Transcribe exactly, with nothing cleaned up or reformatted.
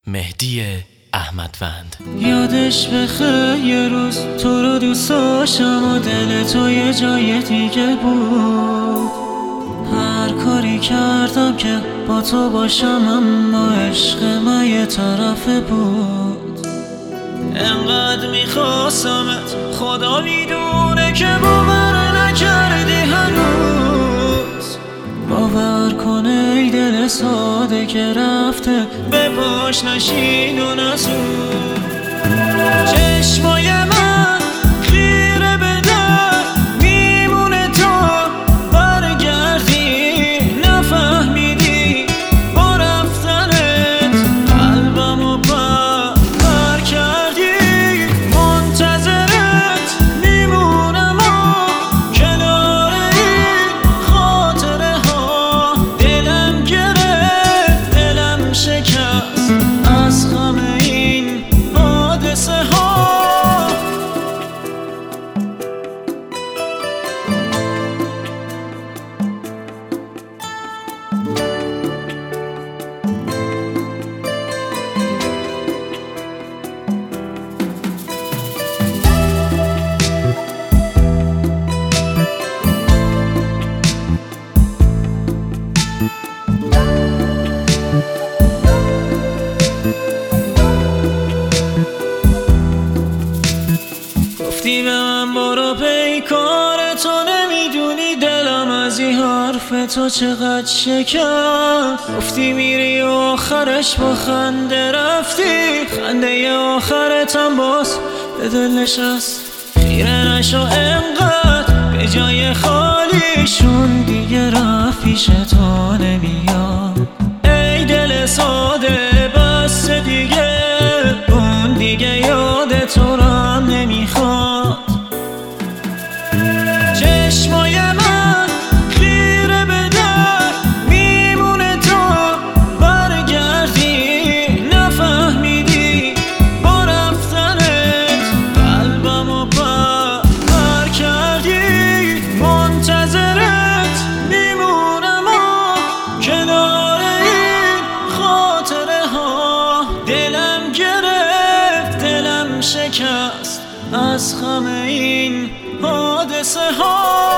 مهدی احمدوند. یادش بخیر یه روز تو رو دوست داشتم و دل تو یه جای دیگه بود. هر کاری کردم که با تو باشم اما عشق من یه طرفه بود. انقدر میخواستمت خدا میدونه که باور نکردی هنوز. باور کن ای دل ساده که رفته به پاش نشین و نسود. چشمای من خیره به در میمونه تا برگردی. نفهمیدی با رفتنت قلبمو پر پر کردی. منتظرت میمونم و کنار این خاطره ها. دلم گرفت دلم شکست از غم این حادثه ها. گفتی به من برو پیکار تو، نمیدونی دلم از این حرف تو چقدر شکست. گفتی میری و آخرش با خنده رفتی، خنده آخرتم باز به دل نشست. خیره نشو انقدر به جای خالیشون دیگه رفت پیش تو نمیاد. ای دل ساده بس دیگه اون دیگه یاد تو را نمیخواد. چشمای من خیره به در میمونه تا برگردی. نفهمیدی با رفتنت قلبمو پر پر کردی. منتظرت میمونم و کنار این خاطره ها. دلم گرفت دلم شکست از غم این حادثه ها.